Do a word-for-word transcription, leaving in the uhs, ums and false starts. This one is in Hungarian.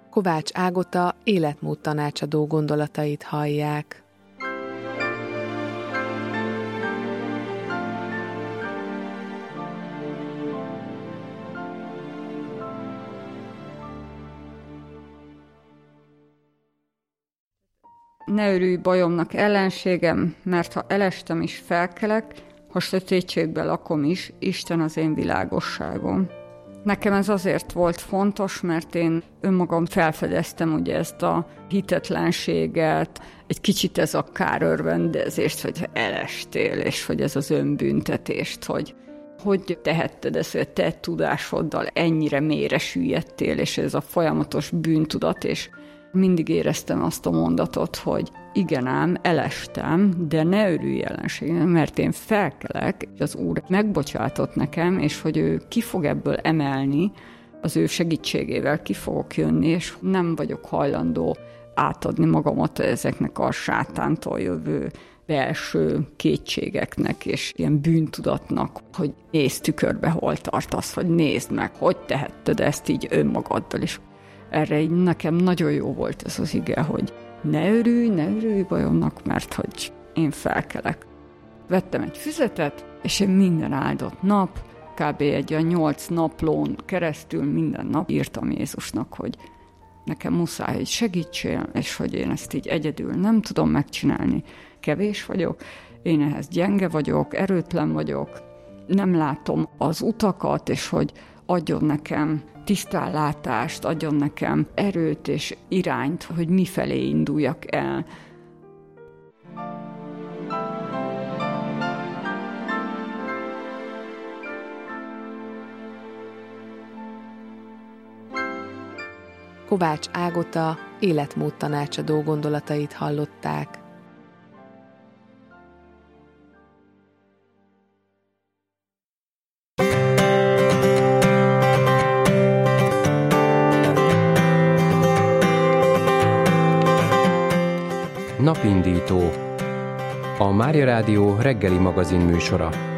Kovács Ágota életmód tanácsadó gondolatait hallják. Ne örülj bajomnak, ellenségem, mert ha elestem is felkelek, ha sötétségben lakom is, Isten az én világosságom. Nekem ez azért volt fontos, mert én önmagam felfedeztem ugye ezt a hitetlenséget, egy kicsit ez a kárörvendezést, hogy elestél, és hogy ez az önbüntetést, hogy hogy tehetted ezt, hogy te tudásoddal ennyire mélyre süllyedtél, és ez a folyamatos bűntudat, és mindig éreztem azt a mondatot, hogy igen ám, elestem, de ne örülj ellenségem, mert én felkelek, és az Úr megbocsátott nekem, és hogy ő ki fog ebből emelni, az ő segítségével ki fogok jönni, és nem vagyok hajlandó átadni magamat ezeknek a sátántól jövő belső kétségeknek, és ilyen bűntudatnak, hogy nézd tükörbe, hol tartasz, vagy nézd meg, hogy tehetted ezt így önmagaddal is. Erre így nekem nagyon jó volt ez az ige, hogy ne örülj, ne örülj bajomnak, mert hogy én felkelek. Vettem egy füzetet, és én minden áldott nap, kb. Egy olyan nyolc naplón keresztül minden nap írtam Jézusnak, hogy nekem muszáj, hogy segítsél, és hogy én ezt így egyedül nem tudom megcsinálni. Kevés vagyok, én ehhez gyenge vagyok, erőtlen vagyok, nem látom az utakat, és hogy adjon nekem tisztánlátást, adjon nekem erőt és irányt, hogy mifelé induljak el. Kovács Ágota életmód tanácsadó gondolatait hallották. Napindító. A Mária Rádió reggeli magazin műsora.